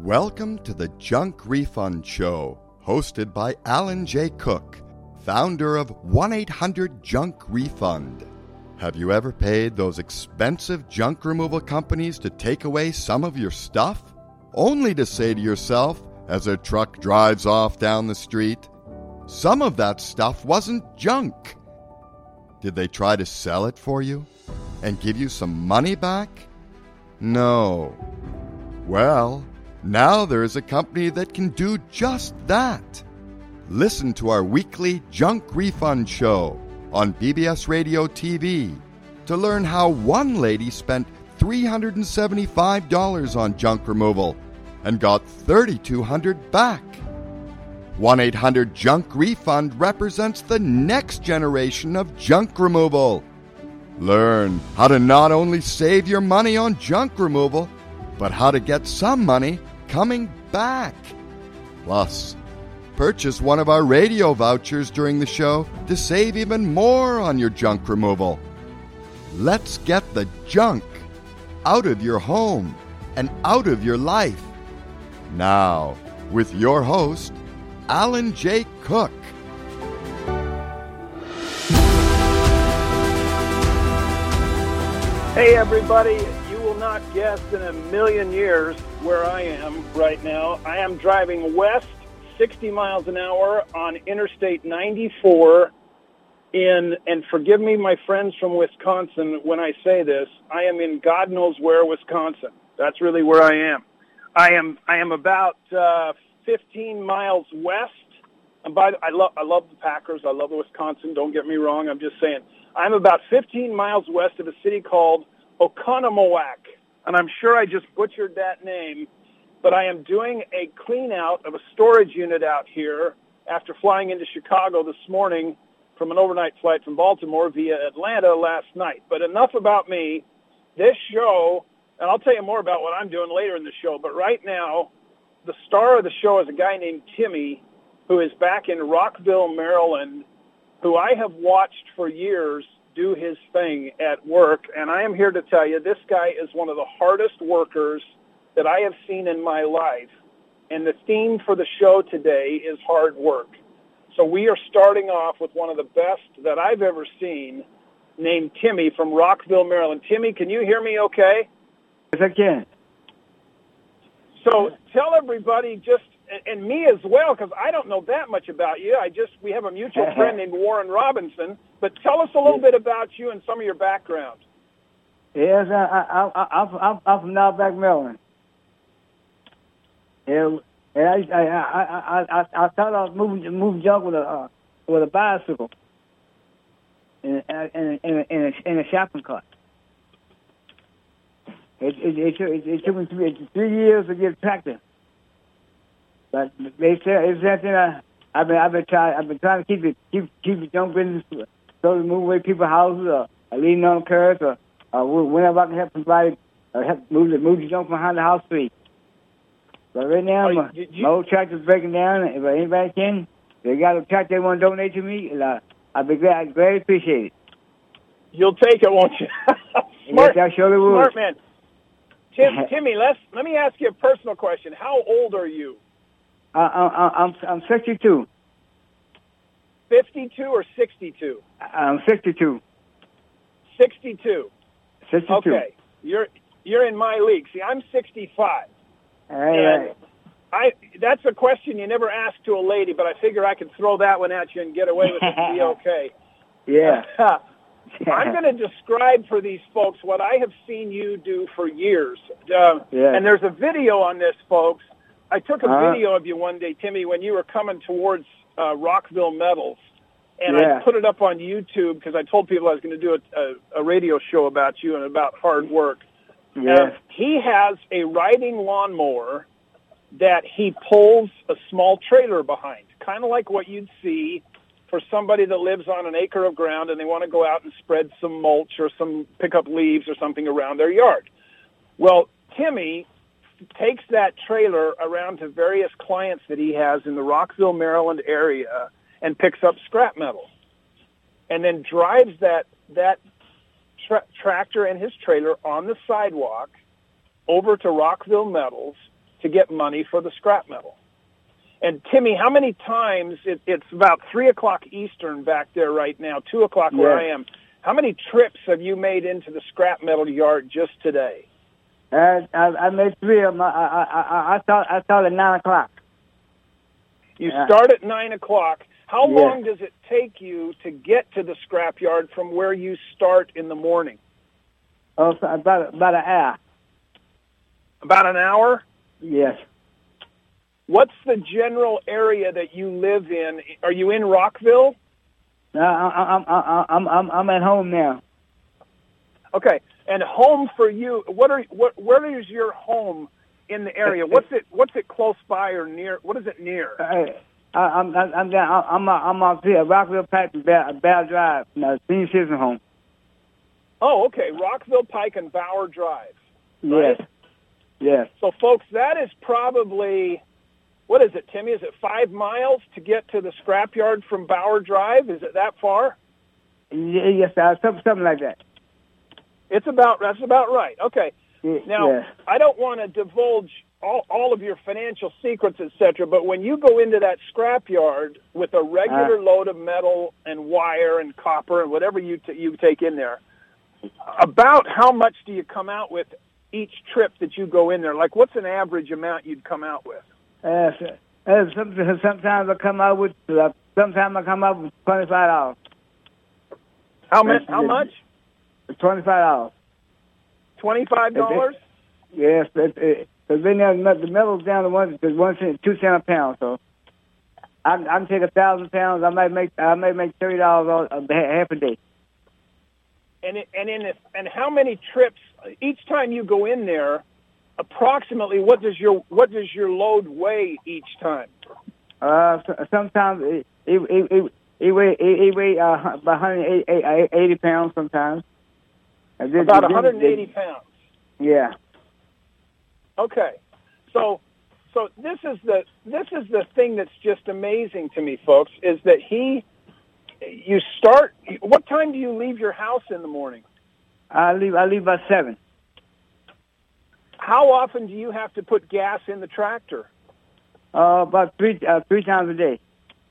Welcome to the Junk Refund Show, hosted by Alan J. Cook, founder of 1-800-JUNK-REFUND. Have you ever paid those expensive junk removal companies to take away some of your stuff? Only to say to yourself, as a truck drives off down the street, some of that stuff wasn't junk. Did they try to sell it for you and give you some money back? No. Well, now there is a company that can do just that. Listen to our weekly Junk Refund Show on BBS Radio TV to learn how one lady spent $375 on junk removal and got $3,200 back. 1-800-JUNK-REFUND represents the next generation of junk removal. Learn how to not only save your money on junk removal, but how to get some money coming back. Plus, purchase one of our radio vouchers during the show to save even more on your junk removal. Let's get the junk out of your home and out of your life. Now, with your host, Alan J. Cook. Hey everybody, you will not guess in a million years where I am right now. I am driving west 60 miles an hour on Interstate 94 and forgive me my friends from Wisconsin when I say this, I am in God knows where, Wisconsin. That's really where I am. I am about 15 miles west. And I love the Packers. I love Wisconsin. Don't get me wrong. I'm just saying. I'm about 15 miles west of a city called Oconomowoc. And I'm sure I just butchered that name. But I am doing a clean out of a storage unit out here after flying into Chicago this morning from an overnight flight from Baltimore via Atlanta last night. But enough about me. This show, and I'll tell you more about what I'm doing later in the show, but right now, the star of the show is a guy named Timmy, who is back in Rockville, Maryland, who I have watched for years do his thing at work. And I am here to tell you, this guy is one of the hardest workers that I have seen in my life. And the theme for the show today is hard work. So we are starting off with one of the best that I've ever seen, named Timmy from Rockville, Maryland. Timmy, can you hear me okay? Yes, I can. So tell everybody just, and me as well, because I don't know that much about you. We have a mutual friend named Warren Robinson, but tell us a little bit about you and some of your background. Yes, I'm from Outback, Maryland. And I started off moving junk with a bicycle in a shopping cart. It took me 3 years to get a tractor, but they said I've been trying to keep the junk business, so to move away people's houses or leaning on cars or whenever I can help somebody help move the junk behind the house street. But right now, my old tractor's breaking down. If anybody can, they got a tractor they want to donate to me, and I'd be glad. I'd gladly appreciate it. You'll take it, won't you? Smart, yes, I surely will. Smart man. Timmy, let me ask you a personal question. How old are you? I'm 62. 52 or 62? I'm 62. 62. 62. Okay, you're in my league. See, I'm 65. All right. That's a question you never ask to a lady, but I figure I can throw that one at you and get away with it and be okay. Yeah. I'm going to describe for these folks what I have seen you do for years. And there's a video on this, folks. I took a video of you one day, Timmy, when you were coming towards Rockville Metals. And I put it up on YouTube because I told people I was going to do a radio show about you and about hard work. Yeah. He has a riding lawnmower that he pulls a small trailer behind, kind of like what you'd see for somebody that lives on an acre of ground and they want to go out and spread some mulch or pick up leaves or something around their yard. Well, Timmy takes that trailer around to various clients that he has in the Rockville, Maryland area and picks up scrap metal and then drives that tractor and his trailer on the sidewalk over to Rockville Metals to get money for the scrap metal. And Timmy, how many times, it's about 3 o'clock Eastern back there right now, 2 o'clock where I am. How many trips have you made into the scrap metal yard just today? I made 3 of them. I started at 9 o'clock. You start at 9 o'clock. How long does it take you to get to the scrap yard from where you start in the morning? Oh, about an hour. About an hour? Yes. What's the general area that you live in? Are you in Rockville? No, I'm at home now. Okay, and home for you. Where is your home in the area? What's it close by or near? What is it near? I'm up here, Rockville Pike and Bell Drive, senior citizen home. Oh, okay, Rockville Pike and Bauer Drive. Right? Yes. Yes. So, folks, that is probably, what is it, Timmy? Is it 5 miles to get to the scrapyard from Bauer Drive? Is it that far? Yes, something like that. That's about right. Okay. Now, I don't want to divulge all of your financial secrets, etc., but when you go into that scrapyard with a regular load of metal and wire and copper and whatever you take in there, about how much do you come out with each trip that you go in there? Like, what's an average amount you'd come out with? Sometimes I come out with $25. How much? $25. $25? Yes, because then the metal's down to 1 cent, 2 cents a pound. So I can take 1,000 pounds. I may make $30 half a day. And how many trips each time you go in there? Approximately, what does your load weigh each time? Sometimes it weigh about 180 pounds. Sometimes about 180 pounds. Yeah. Okay, so this is the thing that's just amazing to me, folks, is that you start. What time do you leave your house in the morning? I leave about 7. How often do you have to put gas in the tractor? About three times a day.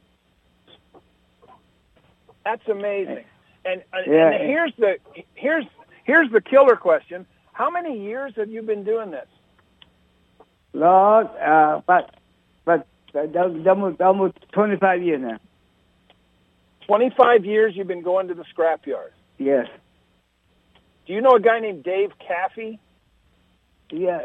That's amazing. And here's the killer question: how many years have you been doing this? Lord, but almost 25 years now. 25 years you've been going to the scrapyard. Yes. Do you know a guy named Dave Caffey? Yeah,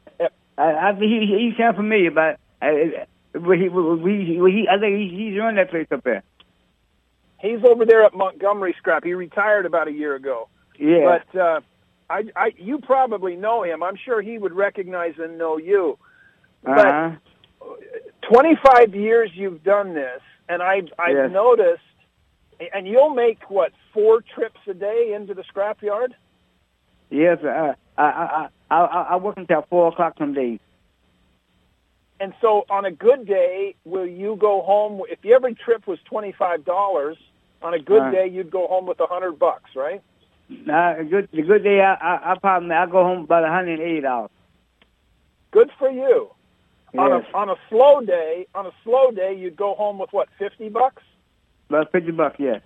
he sounds familiar, but I think he's running that place up there. He's over there at Montgomery Scrap. He retired about a year ago. Yeah. But you probably know him. I'm sure he would recognize and know you. But 25 years you've done this, and I've noticed, and you'll make, 4 trips a day into the scrapyard? Yes, I work until 4 o'clock some days. And so on a good day, will you go home, if every trip was $25, on a good day you'd go home with $100, right? The good day, I go home about $180. Good for you. Yes. On a slow day, you'd go home with what, $50? About $50, yes.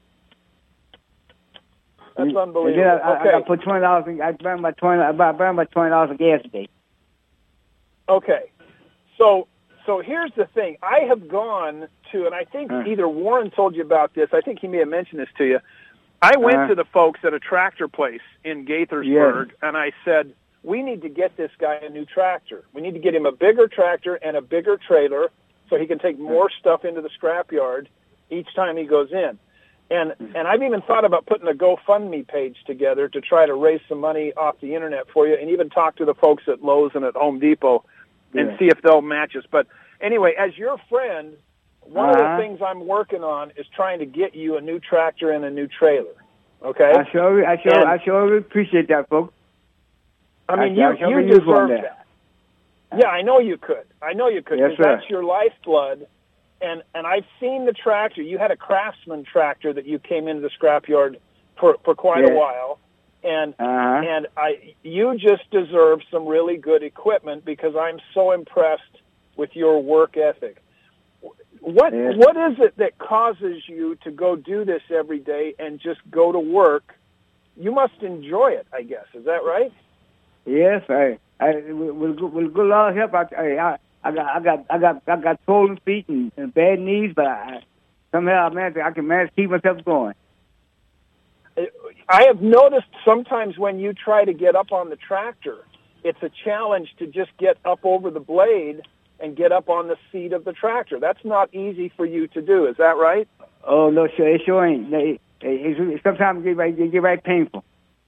That's unbelievable. Then I put $20. I burn about $20 a gas a day. Okay, so here's the thing. I have gone to, and I think either Warren told you about this. I think he may have mentioned this to you. I went to the folks at a tractor place in Gaithersburg, and I said, we need to get this guy a new tractor. We need to get him a bigger tractor and a bigger trailer so he can take more stuff into the scrapyard each time he goes in. And I've even thought about putting a GoFundMe page together to try to raise some money off the internet for you, and even talk to the folks at Lowe's and at Home Depot and see if they'll match us. But anyway, as your friend, one of the things I'm working on is trying to get you a new tractor and a new trailer. Okay? I sure appreciate that, folks. I mean, you deserve that. Yeah, I know you could. Yes, that's your lifeblood. And I've seen the tractor. You had a Craftsman tractor that you came into the scrapyard for quite a while. And you just deserve some really good equipment because I'm so impressed with your work ethic. What is it that causes you to go do this every day and just go to work? You must enjoy it, I guess. Is that right? Yes, with good Lord's help, I got swollen feet and bad knees, but somehow I can manage to keep myself going. I have noticed sometimes when you try to get up on the tractor, it's a challenge to just get up over the blade and get up on the seat of the tractor. That's not easy for you to do. Is that right? Oh no, it sure ain't. Sometimes it get right painful.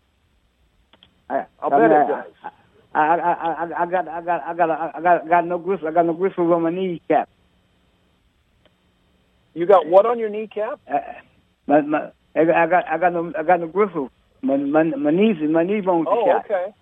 I'll bet it does. I got no gristles. I got no gristles on my kneecap. You got what on your kneecap? I got no gristles. My knee bones are shot. Okay.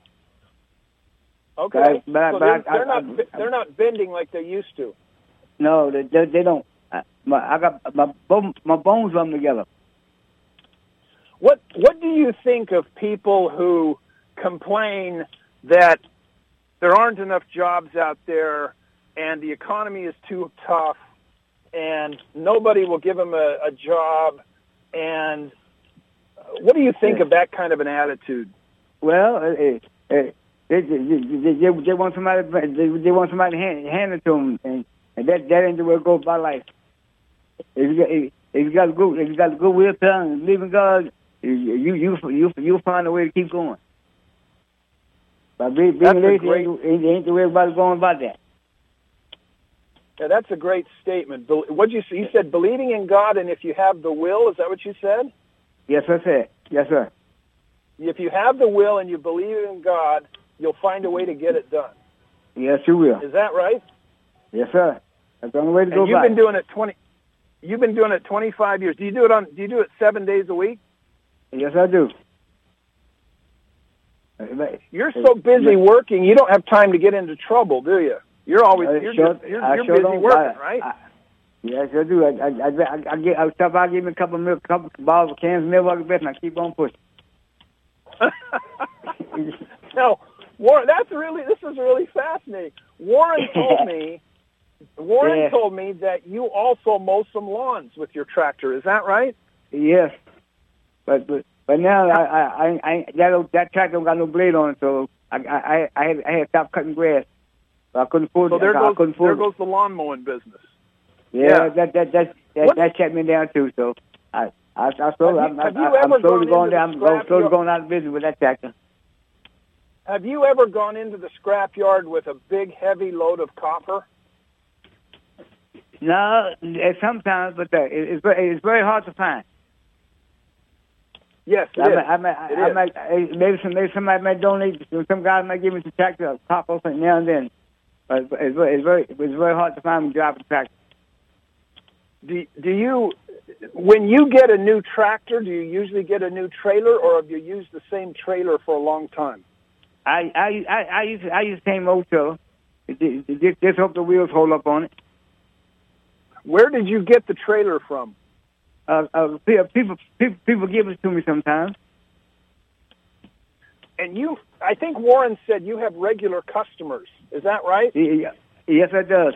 Okay. They're not bending like they used to. No, they don't. I got my bones run together. What do you think of people who complain that there aren't enough jobs out there and the economy is too tough and nobody will give them a job? And what do you think of that kind of an attitude? Well, they want somebody. They want somebody to hand it to them, and that ain't the way it goes by life. If you got a good will and believe in God, you find a way to keep going. But being lazy ain't the way everybody's going about that. Yeah, that's a great statement. What you said, believing in God, and if you have the will, is that what you said? Yes, I said. Yes, sir. If you have the will and you believe in God, you'll find a way to get it done. Yes, you will. Is that right? Yes, sir. That's the only way to go. You've been doing it 25 years. Do you do it 7 days a week? Yes, I do. You're so busy working, you don't have time to get into trouble, do you? You're always you're busy working, right? Yes, I do. I give me a couple bottles of cans of milk like this, and I keep on pushing. Now, Warren, this is really fascinating. Warren told me that you also mow some lawns with your tractor. Is that right? Yes, but now that tractor don't got no blade on it, so I had to stop cutting grass. I couldn't afford. So there goes the lawn mowing business. Yeah. That shut me down too. So I'm slowly going out of business with that tractor. Have you ever gone into the scrapyard with a big, heavy load of copper? No, sometimes, but it's very hard to find. Yes, maybe somebody might donate. Some guy might give me some tractor of copper now and then. But it's very hard to find when driving a tractor. Do you, when you get a new tractor, do you usually get a new trailer, or have you used the same trailer for a long time? I use the same old trailer. Just hope the wheels hold up on it. Where did you get the trailer from? People give it to me sometimes. And I think Warren said you have regular customers. Is that right? Yes, it does.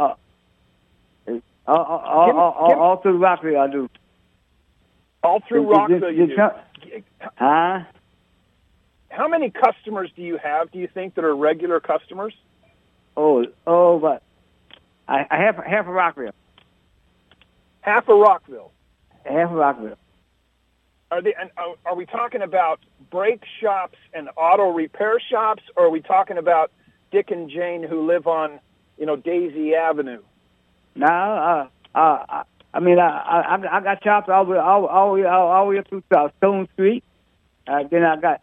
All through Rockville, I do. All through Rockville, you do. Huh? How many customers do you have? Do you think that are regular customers? But I half of Rockville. Half of Rockville. Half of Rockville. Are we talking about brake shops and auto repair shops, or are we talking about Dick and Jane who live on, Daisy Avenue? No, I got shops all the way up through Stone Street. Then I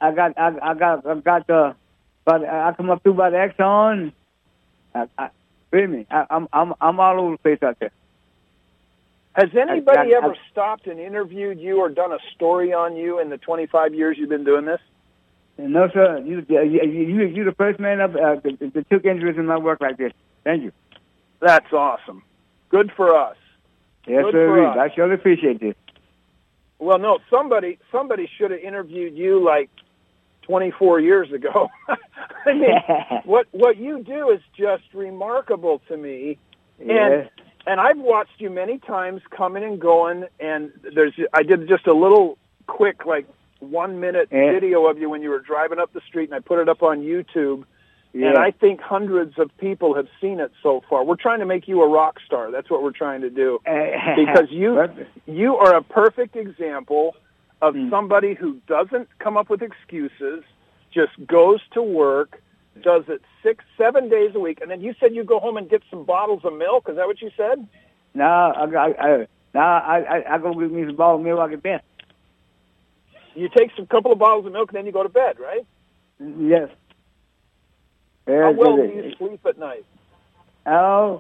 come up through by the Exxon. Believe me, I'm all over the place out there. Has anybody ever stopped and interviewed you or done a story on you in the 25 years you've been doing this? No, sir. You the first man that took interest in my work like this. Thank you. That's awesome. Good for us. Yes, sir. I surely appreciate this. Well, no, somebody should have interviewed you like 24 years ago. I mean, what you do is just remarkable to me. Yes. And I've watched you many times coming and going, and I did just a little quick, like 1 minute video of you when you were driving up the street, and I put it up on YouTube. Yeah. And I think hundreds of people have seen it so far. We're trying to make you a rock star. That's what we're trying to do. Because you are a perfect example of somebody who doesn't come up with excuses, just goes to work, does it 6-7 days a week, and then you said you go home and get some bottles of milk. Is that what you said? No, I go get me some bottles of milk. I get bed. You take some couple of bottles of milk and then you go to bed, right? Yes. How well do you sleep at night? Oh,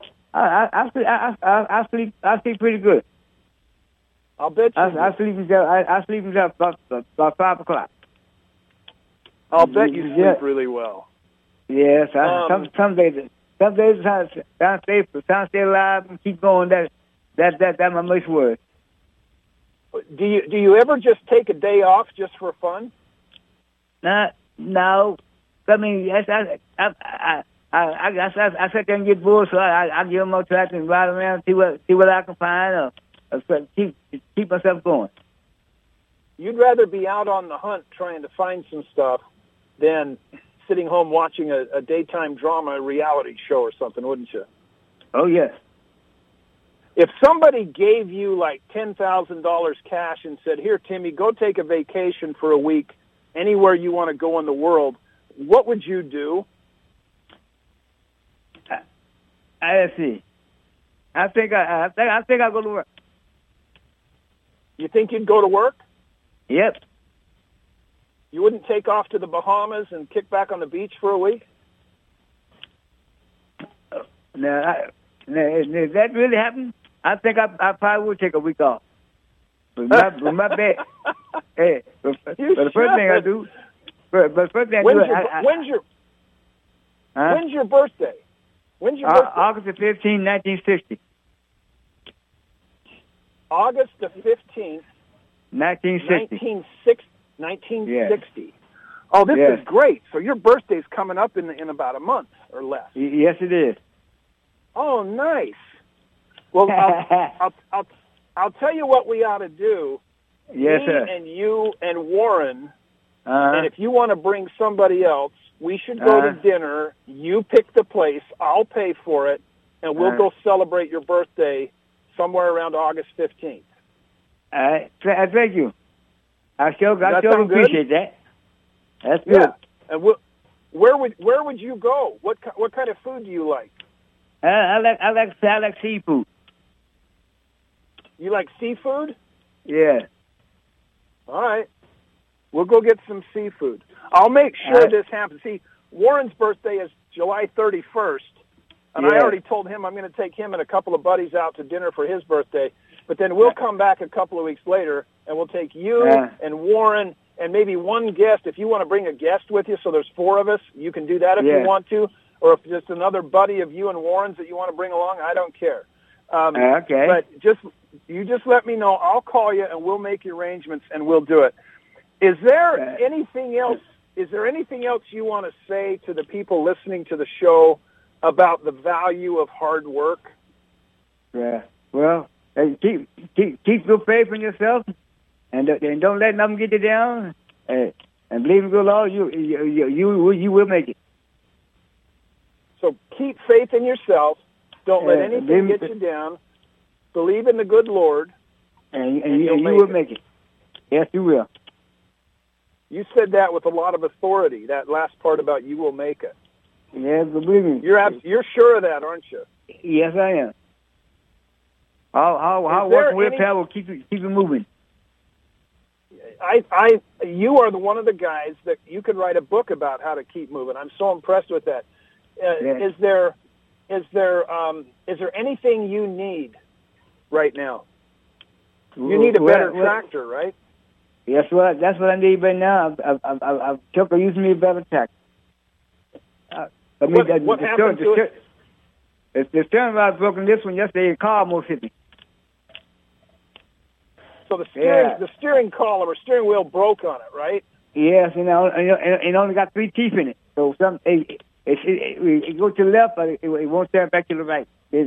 I sleep pretty good. I'll bet you. I sleep until about 5 o'clock. I'll bet you sleep really well. Yes, some days trying to stay alive and keep going. That's my most word. Do you ever just take a day off just for fun? No. I mean, I sit there and get bored, so I give them more track and ride around, see what I can find, or keep myself going. You'd rather be out on the hunt trying to find some stuff than sitting home watching a daytime drama reality show or something, wouldn't you? Oh, yes. If somebody gave you like $10,000 cash and said, here, Timmy, go take a vacation for a week anywhere you want to go in the world, what would you do? Let's see. I think I'll go to work. You think you'd go to work? Yep. You wouldn't take off to the Bahamas and kick back on the beach for a week? Now, if that really happened, I think I probably would take a week off. But my bad. Hey, but the first thing I do. When's your birthday? When's your birthday? August the 15th, 1960. August the 15th, 1960. 1960. Yeah. Oh, this is great. So your birthday's coming up in about a month or less. Yes, it is. Oh, nice. Well, I'll tell you what we ought to do. Yes, Me sir. And you and Warren. And if you want to bring somebody else, we should go to dinner. You pick the place. I'll pay for it, and we'll go celebrate your birthday somewhere around August 15th. Thank you. I sure appreciate that. That's good. Yeah. And where would you go? What kind of food do you like? I like seafood. You like seafood? Yeah. All right. We'll go get some seafood. I'll make sure this happens. See, Warren's birthday is July 31st, and I already told him I'm going to take him and a couple of buddies out to dinner for his birthday. But then we'll come back a couple of weeks later, and we'll take you and Warren and maybe one guest. If you want to bring a guest with you, so there's 4 of us, you can do that if you want to. Or if just another buddy of you and Warren's that you want to bring along, I don't care. Okay. But you just let me know. I'll call you, and we'll make arrangements, and we'll do it. Is there anything else? Is there anything else you want to say to the people listening to the show about the value of hard work? Yeah. Well, keep your faith in yourself, and don't let nothing get you down. And believe in good Lord, you will make it. So keep faith in yourself. Don't let anything get you down. Believe in the good Lord, and you will make it. Yes, you will. You said that with a lot of authority, that last part about you will make it. Yes, believe me. You're sure of that, aren't you? Yes, I am. I'll work with I will keep it moving. You are one of the guys that you could write a book about how to keep moving. I'm so impressed with that. Is there anything you need right now? You need a better tractor, right? Yes, that's what I need right now. I've took using me a better tractor. What happened to it? The steering rod broken this one yesterday. The car almost hit me. So the steering column or steering wheel broke on it, right? Yes, it only got 3 teeth in it. So it goes to the left, but it won't turn back to the right. It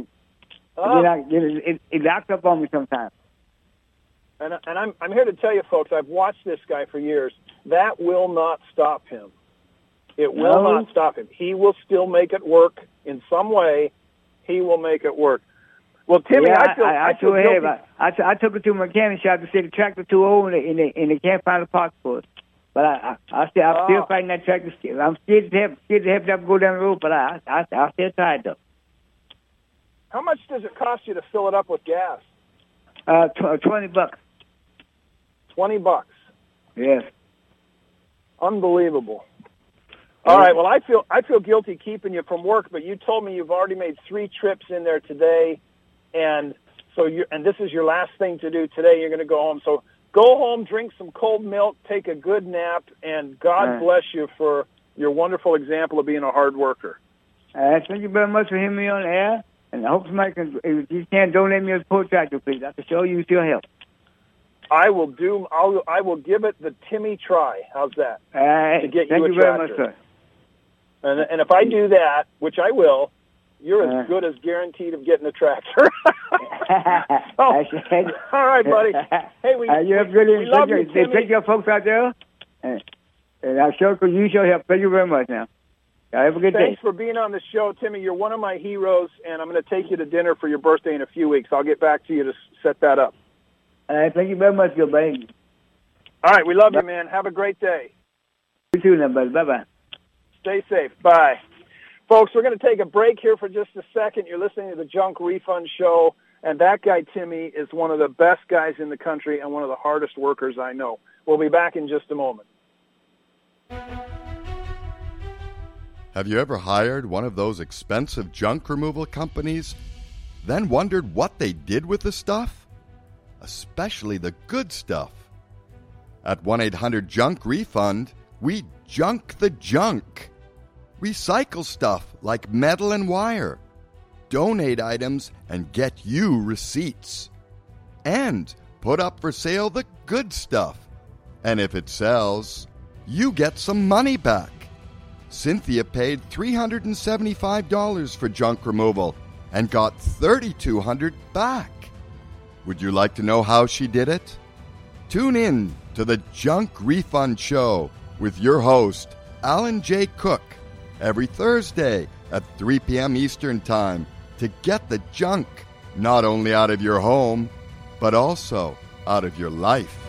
locks up on me sometimes. And I'm here to tell you, folks, I've watched this guy for years. That will not stop him. It will not stop him. He will still make it work in some way. He will make it work. Well, Timmy, I feel guilty. I took it to a mechanic shop to say the tractor's too old and they can't find a parts for it. But I'm still fighting that tractor. I'm scared to have them go down the road, but I'll still try it, though. How much does it cost you to fill it up with gas? $20. $20. Yes. Unbelievable. All right. Well, I feel guilty keeping you from work, but you told me you've already made 3 trips in there today, and so this is your last thing to do today. You're going to go home. So go home, drink some cold milk, take a good nap, and God bless you for your wonderful example of being a hard worker. Thank you very much for hearing me on the air, and I hope somebody can. If you can donate me a support tractor, please. I can show you your help. I will give it the Timmy try. How's that? To get thank you very much, sir. And if I do that, which I will, you're as good as guaranteed of getting a tractor. All right, buddy. Hey, we love you, Timmy. Take your folks out there, and I sure could use your help. Thank you very much now. Have a good day. Thanks for being on the show, Timmy. You're one of my heroes, and I'm going to take you to dinner for your birthday in a few weeks. I'll get back to you to set that up. Thank you very much, good buddy. All right, we love you, man. Have a great day. You too, now, buddy. Bye-bye. Stay safe. Bye. Folks, we're going to take a break here for just a second. You're listening to the Junk Refund Show, and that guy, Timmy, is one of the best guys in the country and one of the hardest workers I know. We'll be back in just a moment. Have you ever hired one of those expensive junk removal companies, then wondered what they did with the stuff? Especially the good stuff. At 1-800-JUNK-REFUND, we junk the junk. Recycle stuff like metal and wire. Donate items and get you receipts. And put up for sale the good stuff. And if it sells, you get some money back. Cynthia paid $375 for junk removal and got $3,200 back. Would you like to know how she did it? Tune in to the Junk Refund Show with your host, Alan J. Cook, every Thursday at 3 p.m. Eastern Time to get the junk not only out of your home, but also out of your life.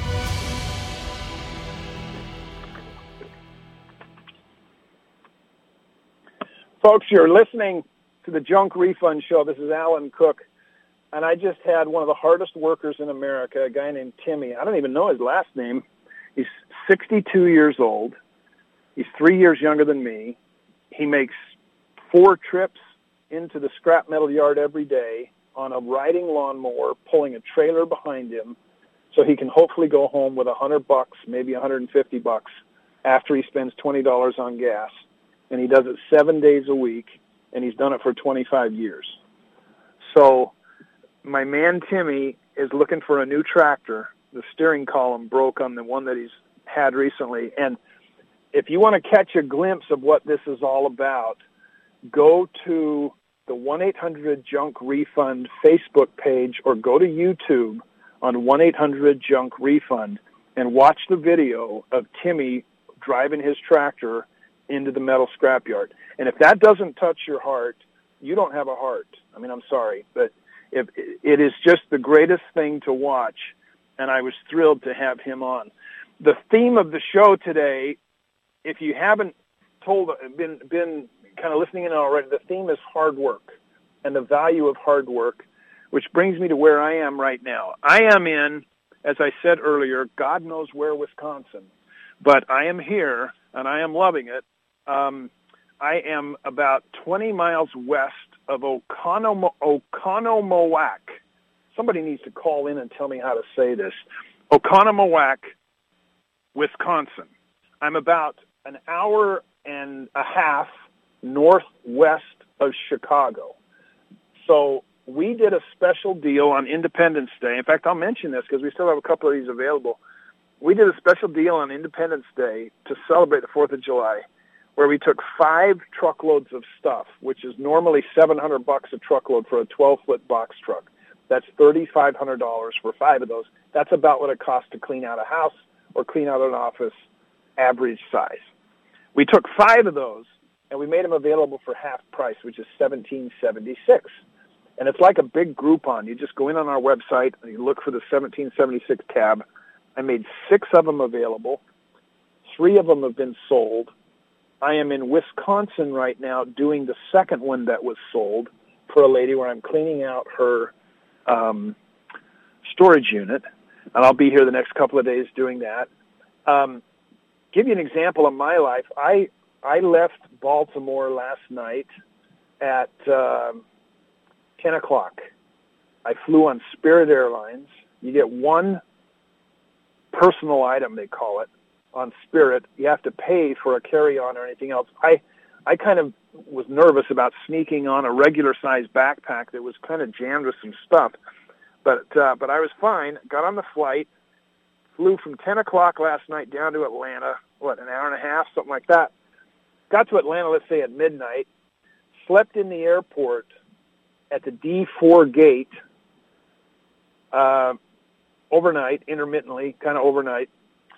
Folks, you're listening to the Junk Refund Show. This is Alan Cook. And I just had one of the hardest workers in America, a guy named Timmy. I don't even know his last name. He's 62 years old. He's 3 years younger than me. He makes 4 trips into the scrap metal yard every day on a riding lawnmower, pulling a trailer behind him, so he can hopefully go home with $100, maybe $150 after he spends $20 on gas. And he does it 7 days a week, and he's done it for 25 years. So my man Timmy is looking for a new tractor. The steering column broke on the one that he's had recently. And if you want to catch a glimpse of what this is all about, go to the 1-800-JUNK-REFUND Facebook page or go to YouTube on 1-800-JUNK-REFUND and watch the video of Timmy driving his tractor into the metal scrapyard. And if that doesn't touch your heart, you don't have a heart. I mean, I'm sorry, but it is just the greatest thing to watch, and I was thrilled to have him on. The theme of the show today, if you haven't been kind of listening in already, the theme is hard work and the value of hard work, which brings me to where I am right now. I am in, as I said earlier, God knows where, Wisconsin, but I am here, and I am loving it. I am about 20 miles west of Oconomowoc. Somebody needs to call in and tell me how to say this. Oconomowoc, Wisconsin. I'm about an hour and a half northwest of Chicago. So we did a special deal on Independence Day. In fact, I'll mention this because we still have a couple of these available. we did a special deal on Independence Day to celebrate the 4th of July, where we took 5 truckloads of stuff, which is normally $700 a truckload for a 12-foot box truck. That's $3,500 for 5 of those. That's about what it costs to clean out a house or clean out an office, average size. We took 5 of those, and we made them available for half price, which is $17.76. And it's like a big Groupon. You just go in on our website, and you look for the $17.76 tab. I made 6 of them available. 3 of them have been sold. I am in Wisconsin right now doing the second one that was sold for a lady where I'm cleaning out her storage unit, and I'll be here the next couple of days doing that. Give you an example of my life. I left Baltimore last night at 10 o'clock. I flew on Spirit Airlines. You get one personal item, they call it, on Spirit. You have to pay for a carry-on or anything else. I kind of was nervous about sneaking on a regular-sized backpack that was kind of jammed with some stuff. But I was fine. Got on the flight, flew from 10 o'clock last night down to Atlanta, an hour and a half, something like that. Got to Atlanta, let's say, at midnight, slept in the airport at the D4 gate overnight, intermittently, kind of overnight.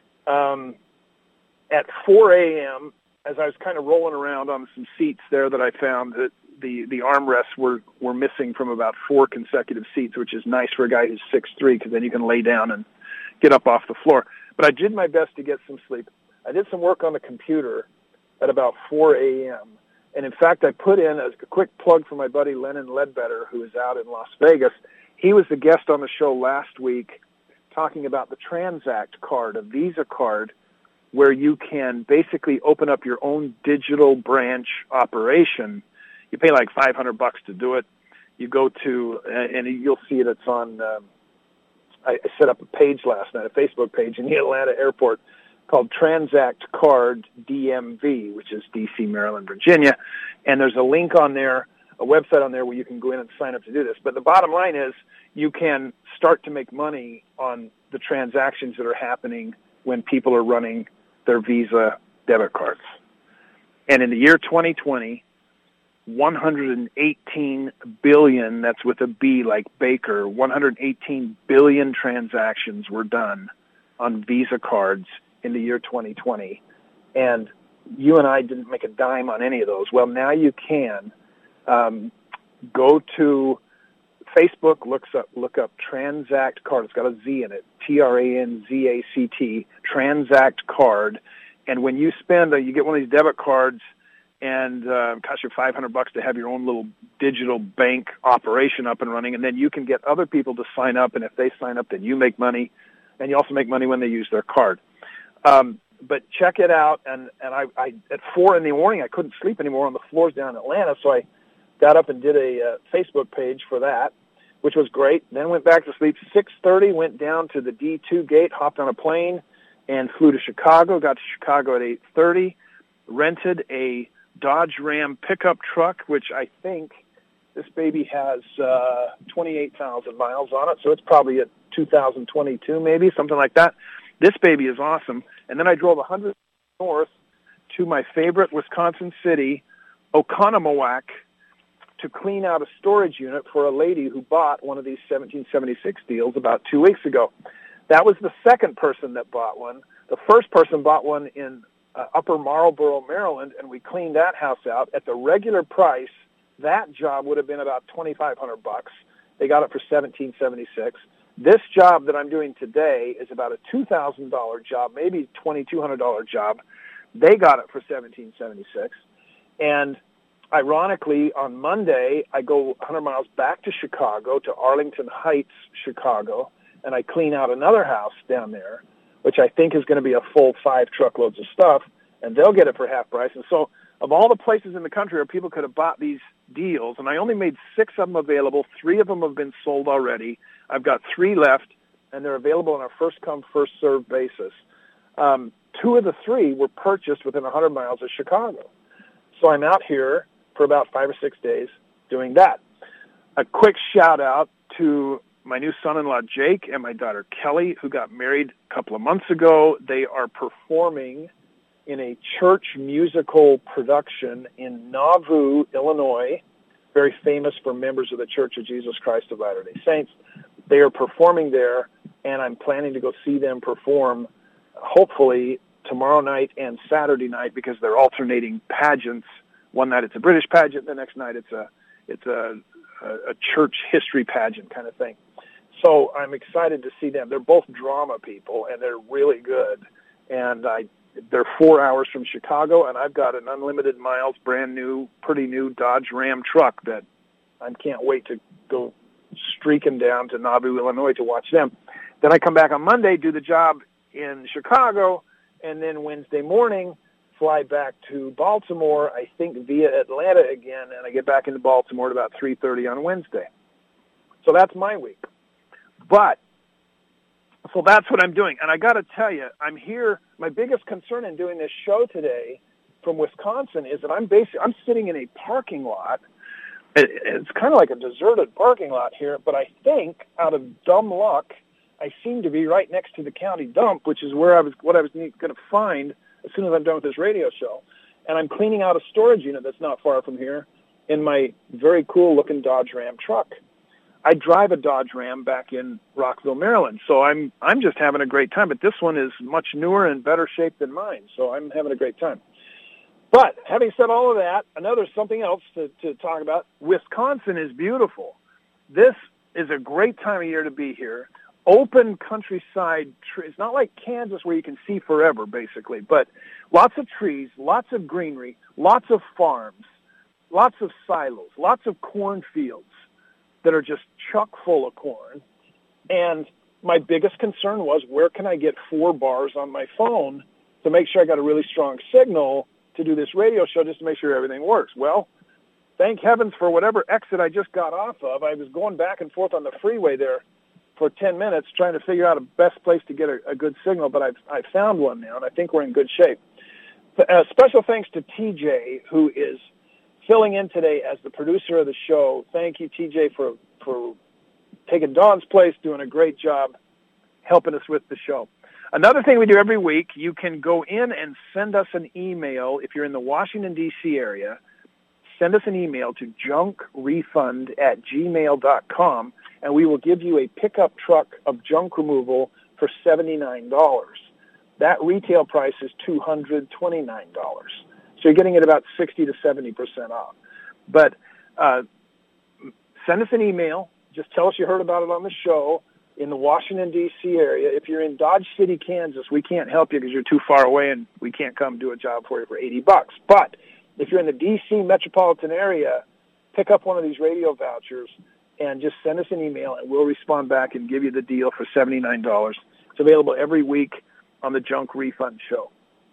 At 4 a.m., as I was kind of rolling around on some seats there that I found, that the armrests were missing from about 4 consecutive seats, which is nice for a guy who's 6'3", because then you can lay down and get up off the floor. But I did my best to get some sleep. I did some work on the computer at about 4 a.m., and in fact, I put in a quick plug for my buddy Lennon Ledbetter, who is out in Las Vegas. He was the guest on the show last week talking about the Transact card, a Visa card, where you can basically open up your own digital branch operation. You pay like $500 to do it. You go to, and you'll see it. It's on. I set up a page last night, a Facebook page in the Atlanta airport called Transact Card DMV, which is D.C., Maryland, Virginia. And there's a link on there, a website on there where you can go in and sign up to do this. But the bottom line is you can start to make money on the transactions that are happening when people are running their Visa debit cards. And in the year 2020, 118 billion, that's with a B like Baker, 118 billion transactions were done on Visa cards in the year 2020. And you and I didn't make a dime on any of those. Well, now you can. Go to Facebook, look up Transact Card. It's got a Z in it, Tranzact, Transact Card. And when you spend, you get one of these debit cards, and it costs you $500 to have your own little digital bank operation up and running, and then you can get other people to sign up, and if they sign up, then you make money, and you also make money when they use their card. But check it out, and I at 4 in the morning, I couldn't sleep anymore on the floors down in Atlanta, so I got up and did a Facebook page for that, which was great. Then went back to sleep. 6:30, went down to the D2 gate, hopped on a plane, and flew to Chicago. Got to Chicago at 8:30, rented a Dodge Ram pickup truck, which I think this baby has 28,000 miles on it, so it's probably at 2022 maybe, something like that. This baby is awesome. And then I drove 100 north to my favorite Wisconsin city, Oconomowoc, to clean out a storage unit for a lady who bought one of these 1776 deals about 2 weeks ago. That was the second person that bought one. The first person bought one in Upper Marlboro, Maryland, and we cleaned that house out at the regular price. That job would have been about $2,500. They got it for $1,776. This job that I'm doing today is about a $2,000 job, maybe $2,200 job. They got it for $1,776. And ironically, on Monday, I go 100 miles back to Chicago, to Arlington Heights, Chicago, and I clean out another house down there, which I think is going to be a full 5 truckloads of stuff, and they'll get it for half price. And so of all the places in the country where people could have bought these deals, and I only made 6 of them available, 3 of them have been sold already. I've got 3 left, and they're available on a first-come, first-served basis. 2 of the 3 were purchased within 100 miles of Chicago. So I'm out here for about 5 or 6 days doing that. A quick shout-out to my new son-in-law, Jake, and my daughter, Kelly, who got married a couple of months ago. They are performing in a church musical production in Nauvoo, Illinois, very famous for members of the Church of Jesus Christ of Latter-day Saints. They are performing there, and I'm planning to go see them perform, hopefully, tomorrow night and Saturday night, because they're alternating pageants. One night it's a British pageant, the next night it's a church history pageant kind of thing. So I'm excited to see them. They're both drama people, and they're really good. And they're 4 hours from Chicago, and I've got an unlimited miles, brand new, pretty new Dodge Ram truck that I can't wait to go streaking down to Nauvoo, Illinois to watch them. Then I come back on Monday, do the job in Chicago, and then Wednesday morning fly back to Baltimore, I think via Atlanta again, and I get back into Baltimore at about 3:30 on Wednesday. So that's my week. So that's what I'm doing. And I got to tell you, I'm here. My biggest concern in doing this show today from Wisconsin is that I'm sitting in a parking lot. It's kind of like a deserted parking lot here, but I think out of dumb luck, I seem to be right next to the county dump, which is what I was going to find as soon as I'm done with this radio show. And I'm cleaning out a storage unit that's not far from here in my very cool-looking Dodge Ram truck. I drive a Dodge Ram back in Rockville, Maryland, so I'm just having a great time. But this one is much newer and better shape than mine, so I'm having a great time. But having said all of that, something else to talk about. Wisconsin is beautiful. This is a great time of year to be here. Open countryside trees, not like Kansas where you can see forever, basically, but lots of trees, lots of greenery, lots of farms, lots of silos, lots of cornfields that are just chock full of corn. And my biggest concern was, where can I get 4 bars on my phone to make sure I got a really strong signal to do this radio show, just to make sure everything works? Well, thank heavens for whatever exit I just got off of. I was going back and forth on the freeway there for 10 minutes trying to figure out a best place to get a good signal, but I've found one now, and I think we're in good shape. Special thanks to TJ, who is filling in today as the producer of the show. Thank you, TJ, for taking Dawn's place, doing a great job helping us with the show. Another thing we do every week, you can go in and send us an email if you're in the Washington, D.C. area. Send us an email to junkrefund@gmail.com, and we will give you a pickup truck of junk removal for $79. That retail price is $229. So you're getting it about 60 to 70% off. But send us an email. Just tell us you heard about it on the show in the Washington, D.C. area. If you're in Dodge City, Kansas, we can't help you because you're too far away, and we can't come do a job for you for $80. But if you're in the D.C. metropolitan area, pick up one of these radio vouchers and just send us an email, and we'll respond back and give you the deal for $79. It's available every week on the Junk Refund Show.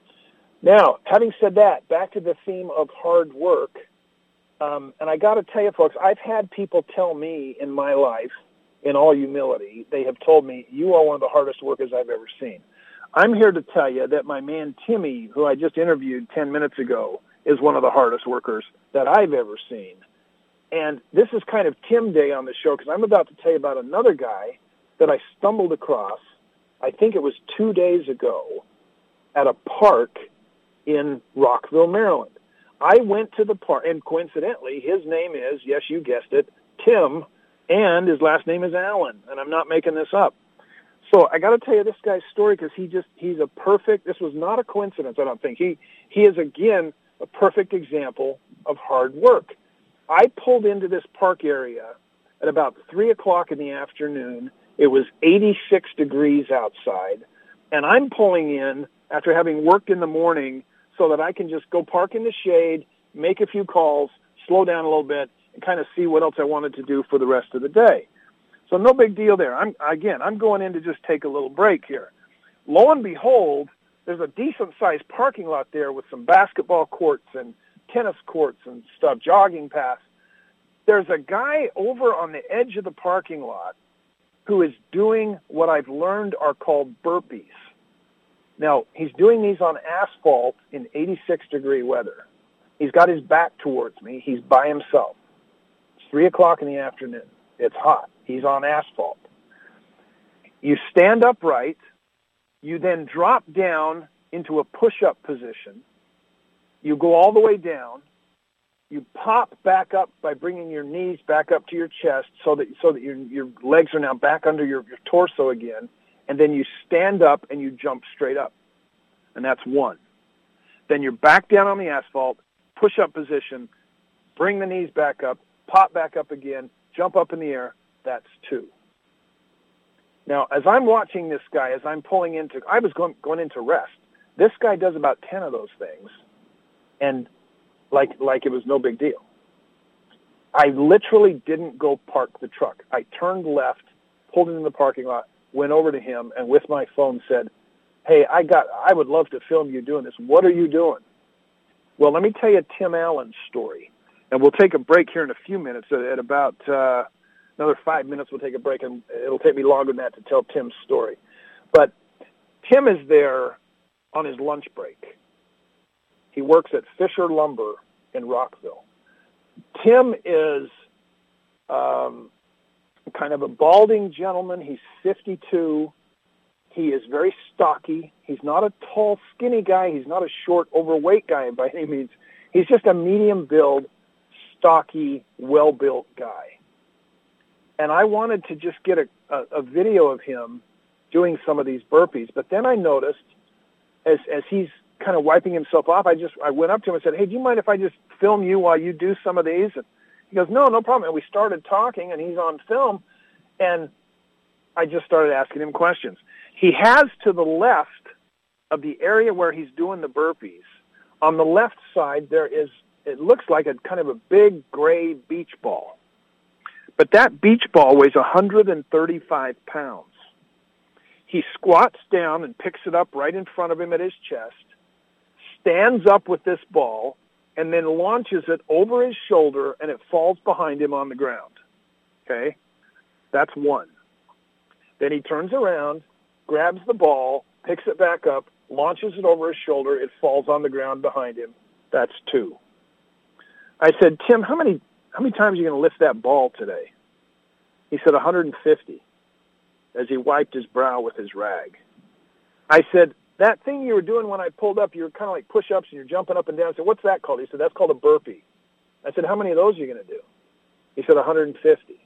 Now, having said that, back to the theme of hard work. And I got to tell you, folks, I've had people tell me in my life, in all humility, they have told me, you are one of the hardest workers I've ever seen. I'm here to tell you that my man Timmy, who I just interviewed 10 minutes ago, is one of the hardest workers that I've ever seen. And this is kind of Tim Day on the show, because I'm about to tell you about another guy that I stumbled across, I think it was 2 days ago, at a park in Rockville, Maryland. I went to the park, and coincidentally, his name is, yes, you guessed it, Tim, and his last name is Allen, and I'm not making this up. So I got to tell you this guy's story, because he's a perfect, this was not a coincidence, I don't think. He is, again, a perfect example of hard work. I pulled into this park area at about 3 o'clock in the afternoon. It was 86 degrees outside, and I'm pulling in after having worked in the morning so that I can just go park in the shade, make a few calls, slow down a little bit, and kind of see what else I wanted to do for the rest of the day. So no big deal there. I'm going in to just take a little break here. Lo and behold, there's a decent-sized parking lot there with some basketball courts and tennis courts and stuff, jogging paths. There's a guy over on the edge of the parking lot who is doing what I've learned are called burpees. Now, he's doing these on asphalt in 86-degree weather. He's got his back towards me. He's by himself. It's 3 o'clock in the afternoon. It's hot. He's on asphalt. You stand upright. You then drop down into a push-up position. You go all the way down. You pop back up by bringing your knees back up to your chest so that your legs are now back under your torso again. And then you stand up and you jump straight up. And that's 1. Then you're back down on the asphalt, push-up position, bring the knees back up, pop back up again, jump up in the air. That's 2. Now, as I'm watching this guy, as I'm pulling into, I was going into rest. This guy does about 10 of those things, and like it was no big deal. I literally didn't go park the truck. I turned left, pulled into the parking lot, went over to him, and with my phone said, "Hey, I would love to film you doing this. What are you doing?" Well, let me tell you Tim Allen's story, and we'll take a break here in a few minutes. At about another 5 minutes, we'll take a break, and it'll take me longer than that to tell Tim's story. But Tim is there on his lunch break. He works at Fisher Lumber in Rockville. Tim is kind of a balding gentleman. He's 52. He is very stocky. He's not a tall, skinny guy. He's not a short, overweight guy by any means. He's just a medium build, stocky, well-built guy. And I wanted to just get a video of him doing some of these burpees. But then I noticed, as he's kind of wiping himself off, I went up to him and said, "Hey, do you mind if I just film you while you do some of these?" And he goes, no problem. And we started talking, and he's on film, and I just started asking him questions. He has to the left of the area where he's doing the burpees, on the left side, it looks like a kind of a big gray beach ball. But that beach ball weighs 135 pounds. He squats down and picks it up right in front of him at his chest, stands up with this ball, and then launches it over his shoulder, and it falls behind him on the ground. Okay? That's 1. Then he turns around, grabs the ball, picks it back up, launches it over his shoulder, it falls on the ground behind him. That's 2. I said, "Tim, how many times are you going to lift that ball today?" He said 150, as he wiped his brow with his rag. I said, "That thing you were doing when I pulled up, you were kind of like push-ups and you're jumping up and down." I said, "What's that called?" He said, "That's called a burpee." I said, "How many of those are you going to do?" He said, 150.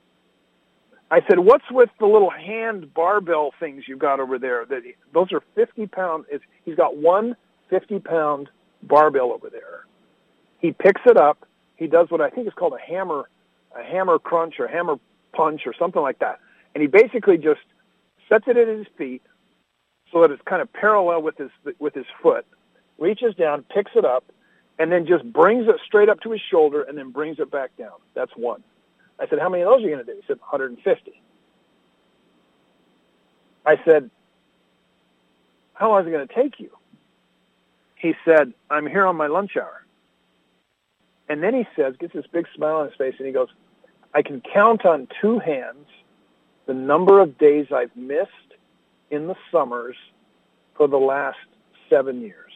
I said, "What's with the little hand barbell things you've got over there? Those are 50-pound. He's got one 50-pound barbell over there. He picks it up. He does what I think is called a hammer crunch or hammer punch or something like that. And he basically just sets it at his feet so that it's kind of parallel with his foot, reaches down, picks it up, and then just brings it straight up to his shoulder and then brings it back down. That's 1. I said, "How many of those are you going to do?" He said, 150. I said, "How long is it going to take you?" He said, "I'm here on my lunch hour." And then he says, gets this big smile on his face, and he goes, "I can count on 2 hands the number of days I've missed in the summers for the last 7 years."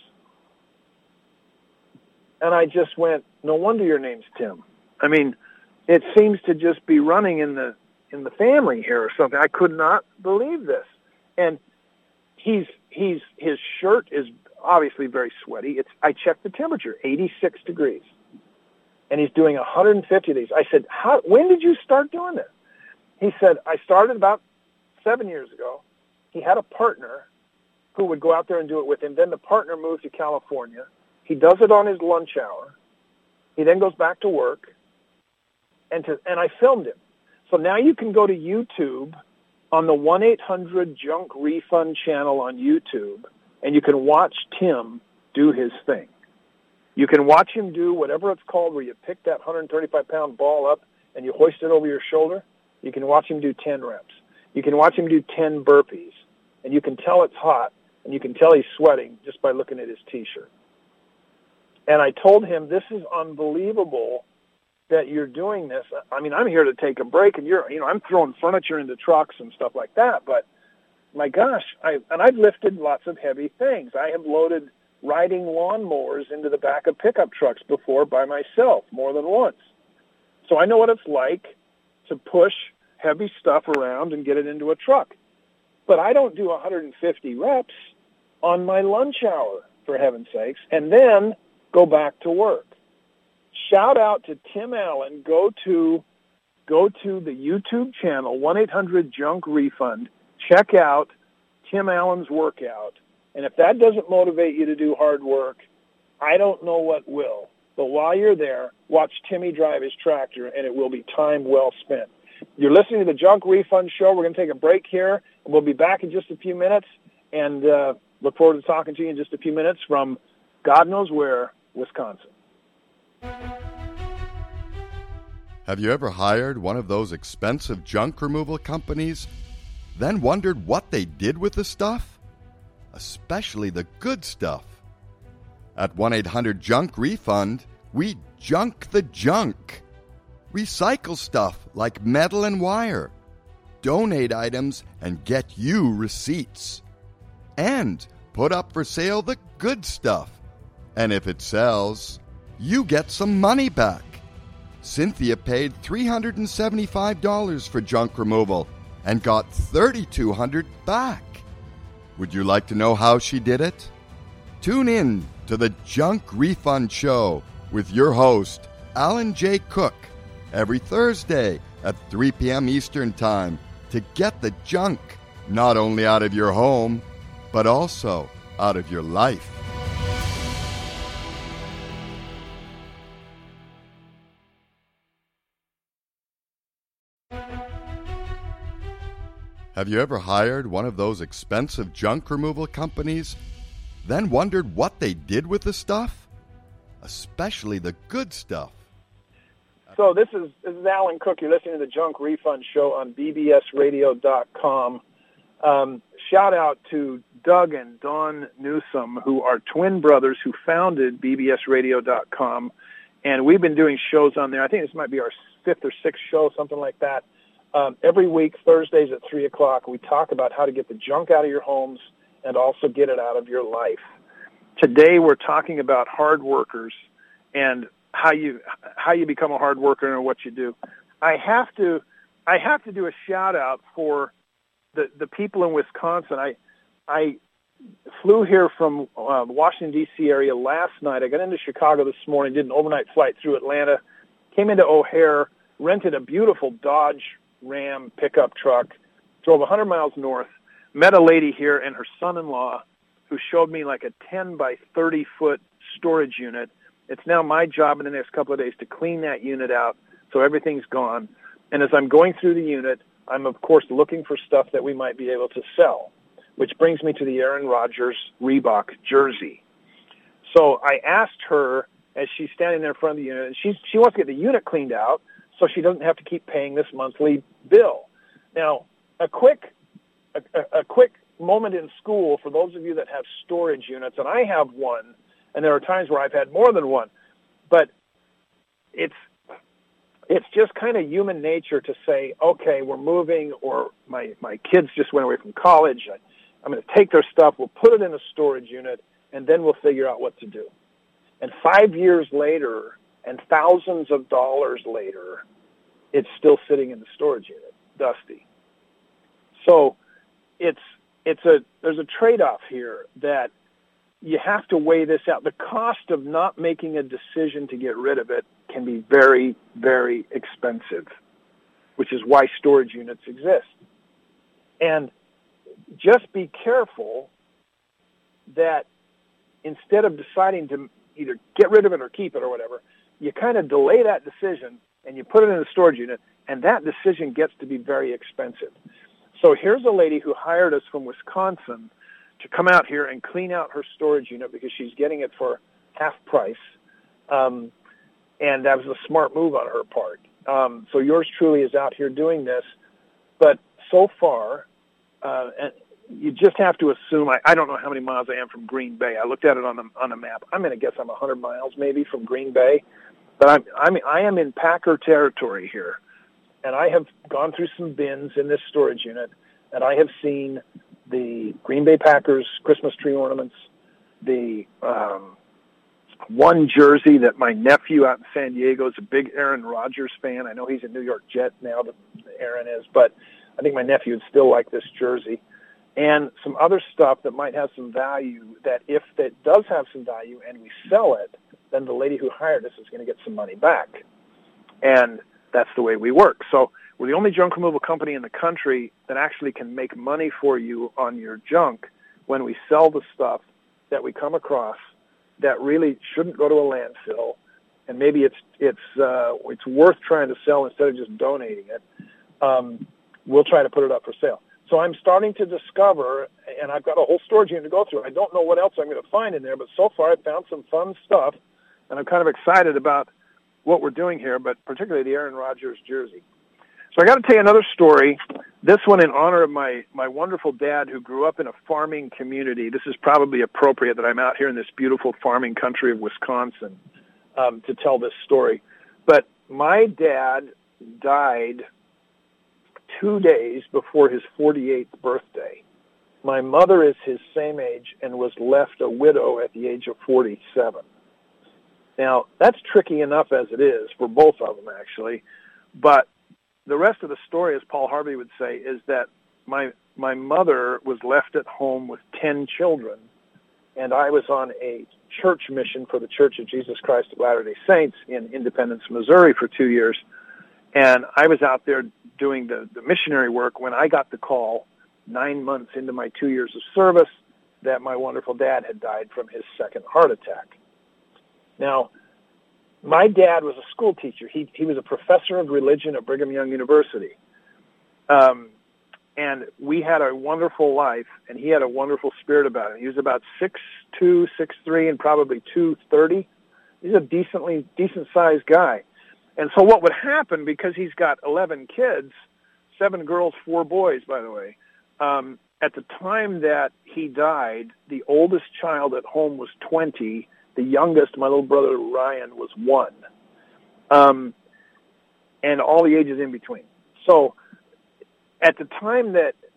And I just went, no wonder your name's Tim. I mean, it seems to just be running in the family here or something. I could not believe this. And his shirt is obviously very sweaty. I checked the temperature, 86 degrees. And he's doing 150 of these. I said, when did you start doing this? He said, "I started about 7 years ago. He had a partner who would go out there and do it with him. Then the partner moved to California. He does it on his lunch hour. He then goes back to work. And I filmed him. So now you can go to YouTube on the 1-800-JUNK-REFUND channel on YouTube, and you can watch Tim do his thing. You can watch him do whatever it's called where you pick that 135-pound ball up and you hoist it over your shoulder. You can watch him do 10 reps. You can watch him do 10 burpees, and you can tell it's hot, and you can tell he's sweating just by looking at his T-shirt. And I told him, "This is unbelievable that you're doing this. I mean, I'm here to take a break, and I'm throwing furniture into trucks and stuff like that, but my gosh, I've lifted lots of heavy things. I have loaded riding lawnmowers into the back of pickup trucks before by myself more than once. So I know what it's like to push heavy stuff around and get it into a truck. But I don't do 150 reps on my lunch hour, for heaven's sakes, and then go back to work. Shout out to Tim Allen. Go to the YouTube channel, 1-800-JUNK-REFUND. Check out Tim Allen's workout. And if that doesn't motivate you to do hard work, I don't know what will. But while you're there, watch Timmy drive his tractor, and it will be time well spent. You're listening to the Junk Refund Show. We're going to take a break here, and we'll be back in just a few minutes. And look forward to talking to you in just a few minutes from God knows where, Wisconsin. Have you ever hired one of those expensive junk removal companies, then wondered what they did with the stuff? Especially the good stuff. At 1-800-JUNK-REFUND, we junk the junk. Recycle stuff like metal and wire. Donate items and get you receipts. And put up for sale the good stuff. And if it sells, you get some money back. Cynthia paid $375 for junk removal and got $3,200 back. Would you like to know how she did it? Tune in to the Junk Refund Show with your host, Alan J. Cook, every Thursday at 3 p.m. Eastern Time to get the junk not only out of your home, but also out of your life. Have you ever hired one of those expensive junk removal companies, then wondered what they did with the stuff? Especially the good stuff. So this is Alan Cook. You're listening to the Junk Refund Show on bbsradio.com. Shout out to Doug and Dawn Newsom, who are twin brothers who founded bbsradio.com. And we've been doing shows on there. I think this might be our 5th or 6th show, something like that. Every week, Thursdays at 3 o'clock, we talk about how to get the junk out of your homes and also get it out of your life. Today, we're talking about hard workers and how you become a hard worker and what you do. I have to do a shout out for the people in Wisconsin. I flew here from the Washington D.C. area last night. I got into Chicago this morning, did an overnight flight through Atlanta, came into O'Hare, rented a beautiful Dodge Ram pickup truck, drove 100 miles north, met a lady here and her son-in-law who showed me like a 10 by 30 foot storage unit. It's now my job in the next couple of days to clean that unit out so everything's gone. And as I'm going through the unit, I'm of course looking for stuff that we might be able to sell, which brings me to the Aaron Rodgers Reebok jersey. So I asked her as she's standing there in front of the unit, and she wants to get the unit cleaned out so she doesn't have to keep paying this monthly bill. Now, a quick moment in school for those of you that have storage units, and I have one, and there are times where I've had more than one, but it's just kind of human nature to say, okay, we're moving, or my kids just went away from college. I'm going to take their stuff, we'll put it in a storage unit, and then we'll figure out what to do. And 5 years later, and thousands of dollars later, it's still sitting in the storage unit, dusty. So there's a trade-off here that you have to weigh this out. The cost of not making a decision to get rid of it can be very, very expensive, which is why storage units exist. And just be careful that instead of deciding to either get rid of it or keep it or whatever, you kind of delay that decision and you put it in a storage unit, and that decision gets to be very expensive. So here's a lady who hired us from Wisconsin to come out here and clean out her storage unit because she's getting it for half price. And that was a smart move on her part. So yours truly is out here doing this. But so far, and you just have to assume, I don't know how many miles I am from Green Bay. I looked at it on the map. I'm going to guess I'm 100 miles maybe from Green Bay. But I am in Packer territory here. And I have gone through some bins in this storage unit, and I have seen the Green Bay Packers Christmas tree ornaments, the one jersey that my nephew out in San Diego is a big Aaron Rodgers fan. I know he's a New York Jet now, that Aaron is, but I think my nephew would still like this jersey. And some other stuff that might have some value, that if that does have some value and we sell it, then the lady who hired us is going to get some money back. And that's the way we work. So we're the only junk removal company in the country that actually can make money for you on your junk when we sell the stuff that we come across that really shouldn't go to a landfill, and maybe it's worth trying to sell instead of just donating it. We'll try to put it up for sale. So I'm starting to discover, and I've got a whole storage unit to go through. I don't know what else I'm going to find in there, but so far I've found some fun stuff, and I'm kind of excited about what we're doing here, but particularly the Aaron Rodgers jersey. So I got to tell you another story, this one in honor of my wonderful dad who grew up in a farming community. This is probably appropriate that I'm out here in this beautiful farming country of Wisconsin to tell this story. But my dad died 2 days before his 48th birthday. My mother is his same age and was left a widow at the age of 47. Now, that's tricky enough as it is for both of them, actually. But the rest of the story, as Paul Harvey would say, is that my mother was left at home with 10 children, and I was on a church mission for the Church of Jesus Christ of Latter-day Saints in Independence, Missouri for 2 years. And I was out there doing the missionary work when I got the call 9 months into my 2 years of service that my wonderful dad had died from his second heart attack. Now, my dad was a school teacher. He was a professor of religion at Brigham Young University. And we had a wonderful life, and he had a wonderful spirit about him. He was about 6'2", 6'3", and probably 230. He's a decent-sized guy. And so what would happen, because he's got 11 kids, 7 girls, 4 boys, by the way, at the time that he died, the oldest child at home was 20. The youngest, my little brother Ryan, was 1. And all the ages in between. So at the time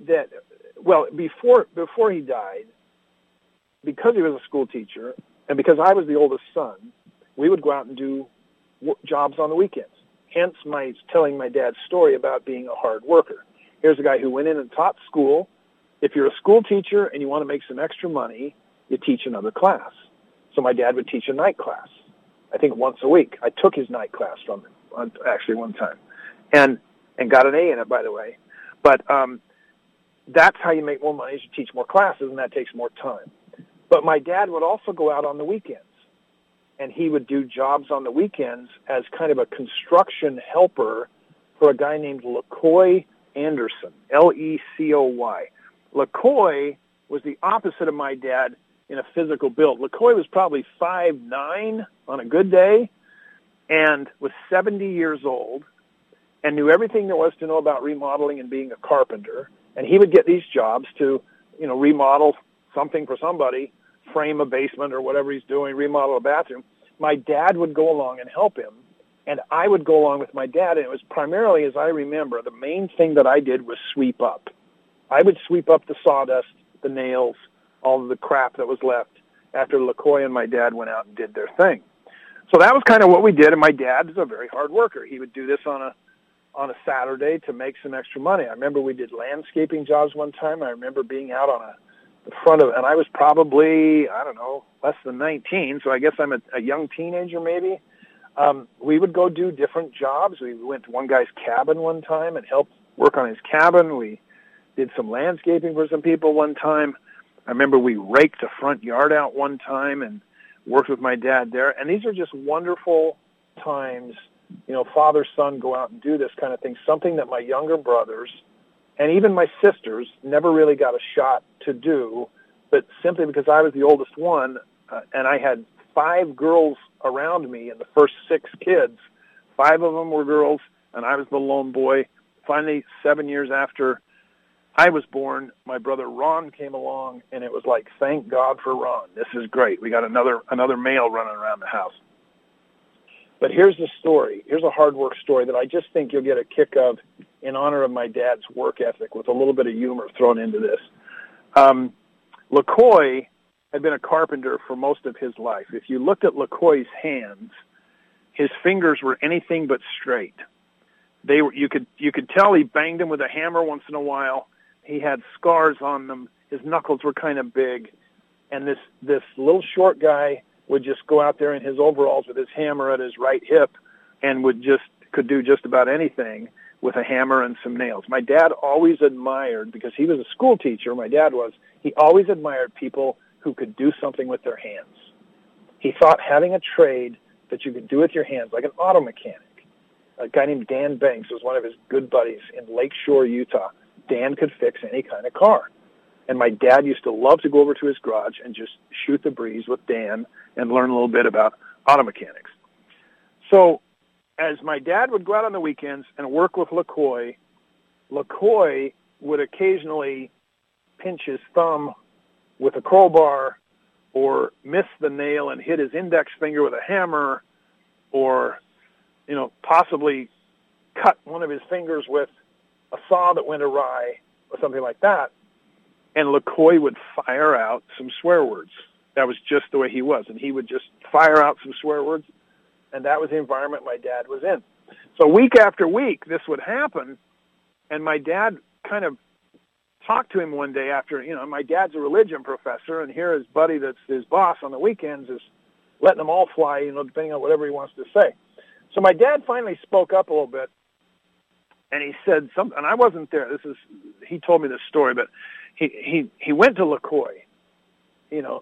before he died, because he was a school teacher, and because I was the oldest son, we would go out and do jobs on the weekends. Hence my telling my dad's story about being a hard worker. Here's a guy who went in and taught school. If you're a school teacher and you want to make some extra money, you teach another class. So my dad would teach a night class, I think once a week. I took his night class from him, actually one time, and got an A in it, by the way. But that's how you make more money, is you teach more classes, and that takes more time. But my dad would also go out on the weekends, and he would do jobs on the weekends as kind of a construction helper for a guy named LeCoy Anderson, L-E-C-O-Y. LeCoy was the opposite of my dad in a physical build. LeCoy was probably 5'9" on a good day and was 70 years old and knew everything there was to know about remodeling and being a carpenter. And he would get these jobs to, remodel something for somebody, frame a basement or whatever he's doing, remodel a bathroom. My dad would go along and help him, and I would go along with my dad, and it was primarily, as I remember, the main thing that I did was sweep up. I would sweep up the sawdust, the nails, all of the crap that was left after LeCoy and my dad went out and did their thing. So that was kind of what we did, and my dad is a very hard worker. He would do this on a Saturday to make some extra money. I remember we did landscaping jobs one time. I remember being out on the front of, and I was probably, less than 19, so I guess I'm a young teenager maybe. We would go do different jobs. We went to one guy's cabin one time and helped work on his cabin. We did some landscaping for some people one time. I remember we raked the front yard out one time and worked with my dad there. And these are just wonderful times, father, son, go out and do this kind of thing, something that my younger brothers and even my sisters never really got a shot to do, but simply because I was the oldest one and I had 5 girls around me and the first 6 kids, 5 of them were girls and I was the lone boy. Finally, 7 years after I was born, my brother Ron came along, and it was like, thank God for Ron. This is great. We got another male running around the house. But here's the story. Here's a hard work story that I just think you'll get a kick of in honor of my dad's work ethic with a little bit of humor thrown into this. LeCoy had been a carpenter for most of his life. If you looked at LaCoy's hands, his fingers were anything but straight. You could tell he banged them with a hammer once in a while. He had scars on them. His knuckles were kind of big. And this little short guy would just go out there in his overalls with his hammer at his right hip and could do just about anything with a hammer and some nails. My dad always admired, because he was a school teacher, my dad was, he always admired people who could do something with their hands. He thought having a trade that you could do with your hands, like an auto mechanic. A guy named Dan Banks was one of his good buddies in Lake Shore, Utah. Dan could fix any kind of car. And my dad used to love to go over to his garage and just shoot the breeze with Dan and learn a little bit about auto mechanics. So as my dad would go out on the weekends and work with LaCoy, LaCoy would occasionally pinch his thumb with a crowbar or miss the nail and hit his index finger with a hammer, or, possibly cut one of his fingers with a saw that went awry or something like that. And LaCoy would fire out some swear words. That was just the way he was. And he would just fire out some swear words. And that was the environment my dad was in. So week after week, this would happen. And my dad kind of talked to him one day after, my dad's a religion professor, and here his buddy that's his boss on the weekends is letting them all fly, depending on whatever he wants to say. So my dad finally spoke up a little bit, and he said something, and I wasn't there. He told me this story, but he went to LaCoy, 6'3",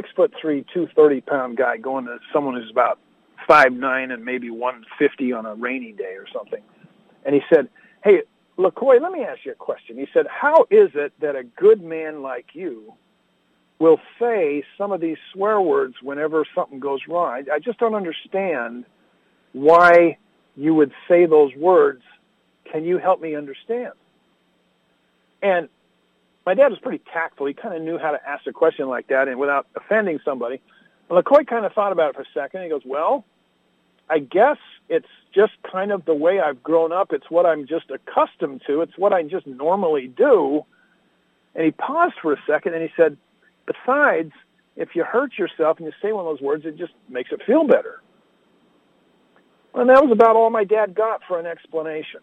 230-pound guy going to someone who's about 5'9" and maybe 150 on a rainy day or something. And he said, "Hey, LaCoy, let me ask you a question." He said, "How is it that a good man like you will say some of these swear words whenever something goes wrong? I just don't understand why you would say those words. Can you help me understand?" And my dad was pretty tactful. He kind of knew how to ask a question like that and without offending somebody. And LaCoy kind of thought about it for a second. He goes, "Well, I guess it's just kind of the way I've grown up. It's what I'm just accustomed to. It's what I just normally do." And he paused for a second, and he said, "Besides, if you hurt yourself and you say one of those words, it just makes it feel better." And that was about all my dad got for an explanation.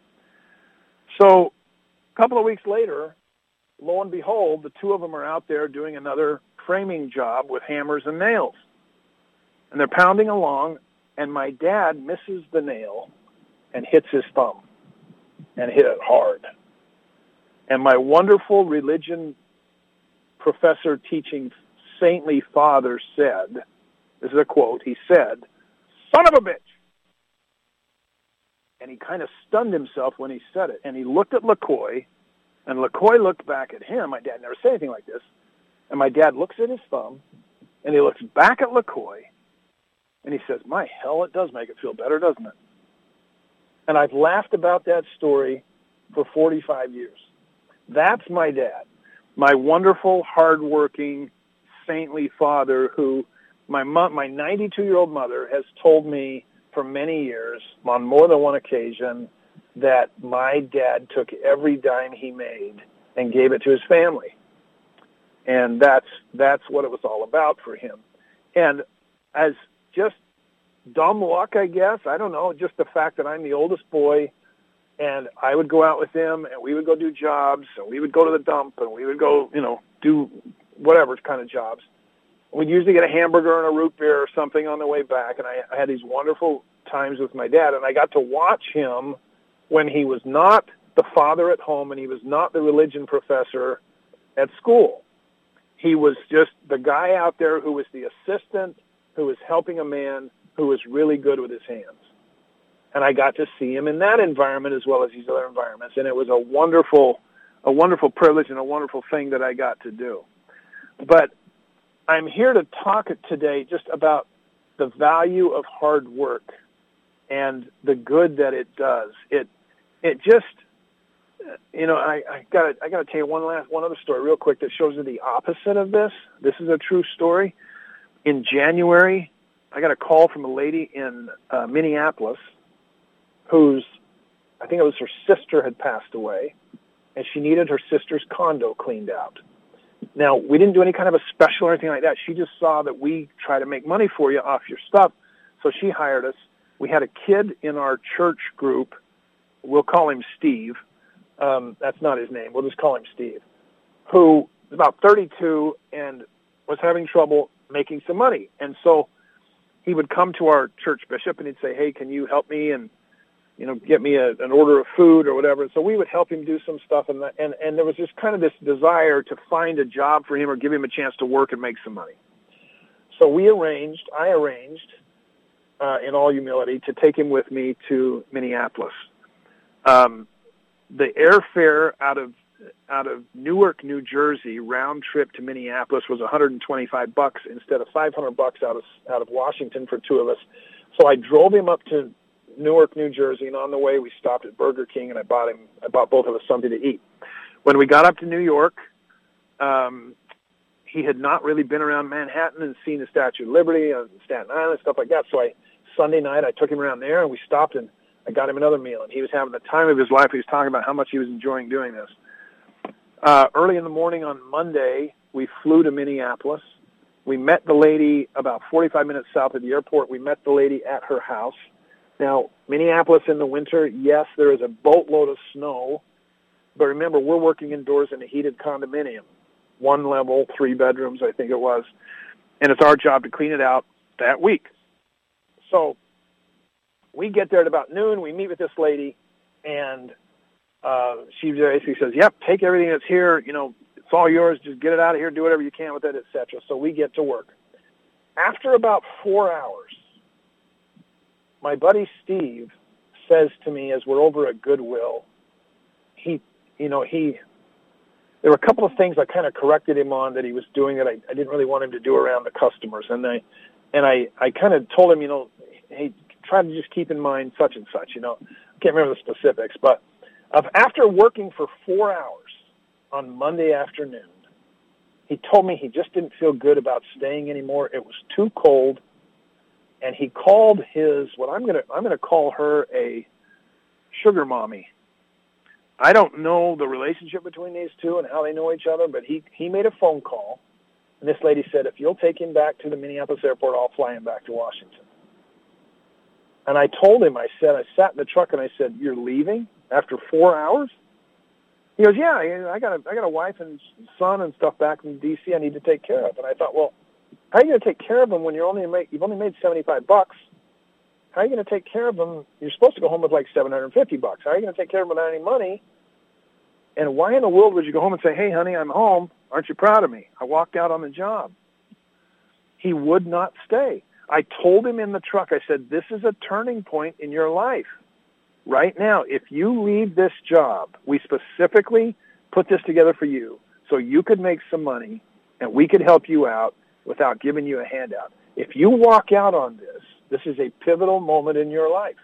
So a couple of weeks later, lo and behold, the two of them are out there doing another framing job with hammers and nails. And they're pounding along, and my dad misses the nail and hits his thumb, and hit it hard. And my wonderful religion professor teaching saintly father said, this is a quote, he said, "Son of a bitch!" And he kind of stunned himself when he said it. And he looked at LaCoy, and LaCoy looked back at him. My dad never said anything like this. And my dad looks at his thumb, and he looks back at LaCoy, and he says, "My hell, it does make it feel better, doesn't it?" And I've laughed about that story for 45 years. That's my dad, my wonderful, hardworking, saintly father who my 92-year-old mother has told me for many years, on more than one occasion, that my dad took every dime he made and gave it to his family. And that's what it was all about for him. And as just dumb luck, I guess, I don't know, just the fact that I'm the oldest boy, and I would go out with him, and we would go do jobs, and we would go to the dump, and we would go, do whatever kind of jobs. We'd usually get a hamburger and a root beer or something on the way back, and I had these wonderful times with my dad, and I got to watch him when he was not the father at home and he was not the religion professor at school. He was just the guy out there who was the assistant, who was helping a man who was really good with his hands. And I got to see him in that environment as well as these other environments, and it was a wonderful privilege and a wonderful thing that I got to do. But I'm here to talk today just about the value of hard work and the good that it does. It just, I got to tell you one other story real quick that shows you the opposite of this. This is a true story. In January, I got a call from a lady in Minneapolis whose, I think it was her sister had passed away, and she needed her sister's condo cleaned out. Now, we didn't do any kind of a special or anything like that. She just saw that we try to make money for you off your stuff, so she hired us. We had a kid in our church group. We'll call him Steve. That's not his name. We'll just call him Steve, who was about 32 and was having trouble making some money. And so he would come to our church bishop and he'd say, hey, can you help me and, get me an order of food or whatever. And so we would help him do some stuff. And there was just kind of this desire to find a job for him or give him a chance to work and make some money. So I arranged, in all humility, to take him with me to Minneapolis. The airfare out of Newark, New Jersey, round trip to Minneapolis was $125 instead of $500 out of Washington for two of us. So I drove him up to Newark, New Jersey, and on the way we stopped at Burger King, and I bought both of us something to eat. When we got up to New York, he had not really been around Manhattan and seen the Statue of Liberty on Staten Island, stuff like that. So Sunday night, I took him around there, and we stopped, and I got him another meal, and he was having the time of his life. He was talking about how much he was enjoying doing this. Early in the morning on Monday, we flew to Minneapolis. We met the lady about 45 minutes south of the airport. We met the lady at her house. Now, Minneapolis in the winter, yes, there is a boatload of snow, but remember, we're working indoors in a heated condominium, 1 level, 3 bedrooms, I think it was, and it's our job to clean it out that week. So we get there at about noon. We meet with this lady, and she basically says, yep, take everything that's here. It's all yours. Just get it out of here. Do whatever you can with it, etc. So we get to work. After about 4 hours, my buddy Steve says to me as we're over at Goodwill, there were a couple of things I kind of corrected him on that he was doing that I didn't really want him to do around the customers. And I kind of told him, hey, try to just keep in mind such and such, I can't remember the specifics, but after working for 4 hours on Monday afternoon, he told me he just didn't feel good about staying anymore. It was too cold, and he called I'm going to call her a sugar mommy. I don't know the relationship between these two and how they know each other, but he made a phone call, and this lady said, if you'll take him back to the Minneapolis airport, I'll fly him back to Washington. And I told him, I sat in the truck and I said, you're leaving after 4 hours? He goes, yeah, I got a wife and son and stuff back in D.C. I need to take care of. And I thought, well, how are you going to take care of them when you've only made $75? How are you going to take care of them? You're supposed to go home with like $750. How are you going to take care of them without any money? And why in the world would you go home and say, hey, honey, I'm home. Aren't you proud of me? I walked out on the job. He would not stay. I told him in the truck, I said, this is a turning point in your life. Right now, if you leave this job, we specifically put this together for you so you could make some money and we could help you out without giving you a handout. If you walk out on this is a pivotal moment in your life.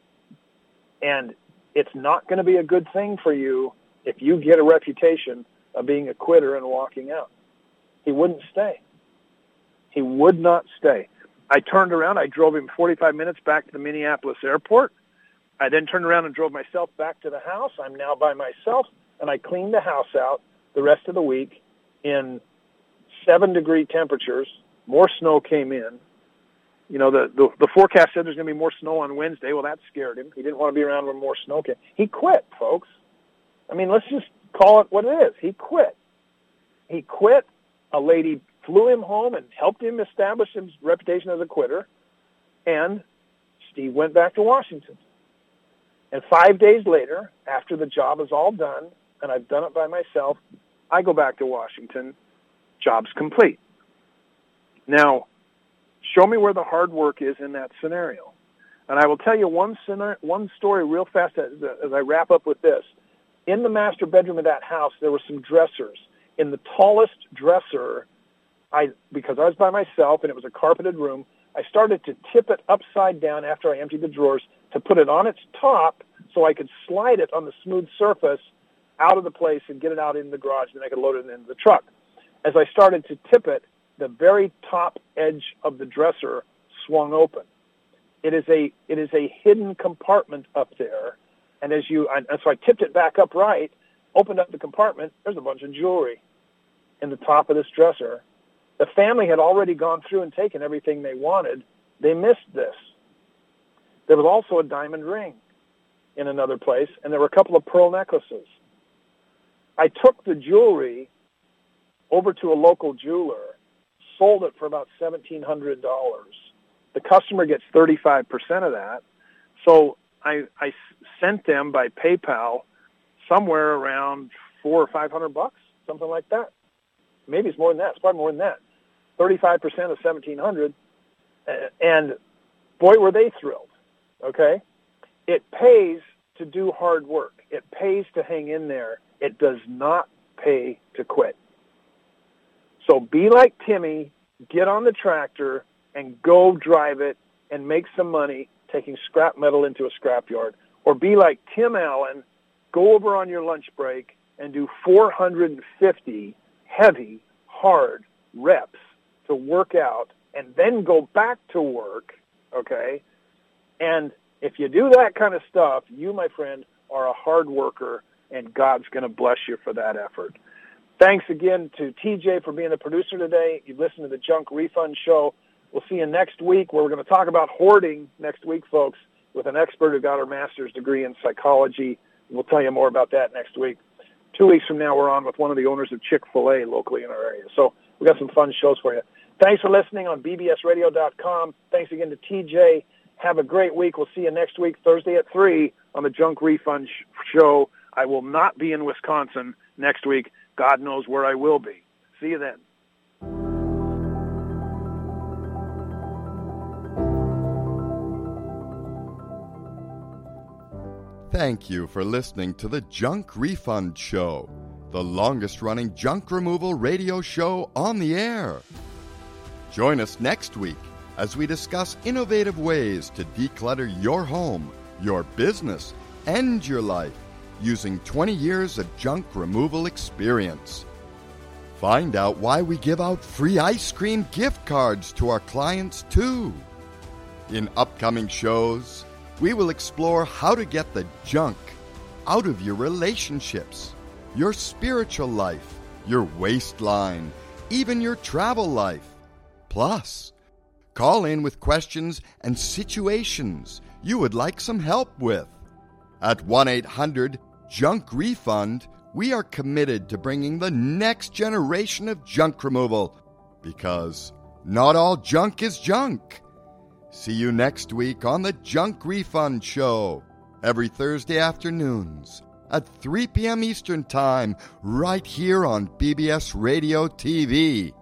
And it's not going to be a good thing for you if you get a reputation of being a quitter and walking out. He wouldn't stay. He would not stay. I turned around. I drove him 45 minutes back to the Minneapolis airport. I then turned around and drove myself back to the house. I'm now by myself, and I cleaned the house out the rest of the week in 7-degree temperatures. More snow came in. The forecast said there's going to be more snow on Wednesday. Well, that scared him. He didn't want to be around when more snow came. He quit, folks. I mean, let's just call it what it is. He quit. He quit. A lady flew him home and helped him establish his reputation as a quitter, and Steve went back to Washington. And 5 days later, after the job is all done, and I've done it by myself, I go back to Washington. Job's complete. Now, show me where the hard work is in that scenario. And I will tell you one story real fast as I wrap up with this. In the master bedroom of that house, there were some dressers. In the tallest dresser, because I was by myself and it was a carpeted room, I started to tip it upside down after I emptied the drawers to put it on its top so I could slide it on the smooth surface out of the place and get it out in the garage, and I could load it into the truck. As I started to tip it, the very top edge of the dresser swung open. It is a hidden compartment up there, and so I tipped it back upright, opened up the compartment, there's a bunch of jewelry. in the top of this dresser. The family had already gone through and taken everything they wanted. They missed this. There was also a diamond ring in another place, and there were a couple of pearl necklaces. I took the jewelry over to a local jeweler, sold it for about $1,700. The customer gets 35% of that. So I sent them by PayPal somewhere around $400 or $500, something like that. Maybe it's more than that. It's probably more than that. 35% of $1,700, and boy, were they thrilled. Okay, it pays to do hard work. It pays to hang in there. It does not pay to quit. So be like Timmy, get on the tractor and go drive it and make some money taking scrap metal into a scrapyard. Or be like Tim Allen, go over on your lunch break and do 450 heavy, hard reps to work out and then go back to work, okay? And if you do that kind of stuff, you, my friend, are a hard worker, and God's going to bless you for that effort. Thanks again to TJ for being the producer today. You've listened to the Junk Refund Show. We'll see you next week, where we're going to talk about hoarding next week, folks, with an expert who got her master's degree in psychology. We'll tell you more about that next week. 2 weeks from now, we're on with one of the owners of Chick-fil-A locally in our area. So we got some fun shows for you. Thanks for listening on bbsradio.com. Thanks again to TJ. Have a great week. We'll see you next week, Thursday at 3 on the Junk Refund Show. I will not be in Wisconsin next week. God knows where I will be. See you then. Thank you for listening to the Junk Refund Show, the longest-running junk removal radio show on the air. Join us next week as we discuss innovative ways to declutter your home, your business, and your life using 20 years of junk removal experience. Find out why we give out free ice cream gift cards to our clients, too. In upcoming shows, we will explore how to get the junk out of your relationships, your spiritual life, your waistline, even your travel life. Plus, call in with questions and situations you would like some help with. At 1-800-JUNK-REFUND, we are committed to bringing the next generation of junk removal, because not all junk is junk. See you next week on the Junk Refund Show, every Thursday afternoons at 3 p.m. Eastern Time, right here on BBS Radio TV.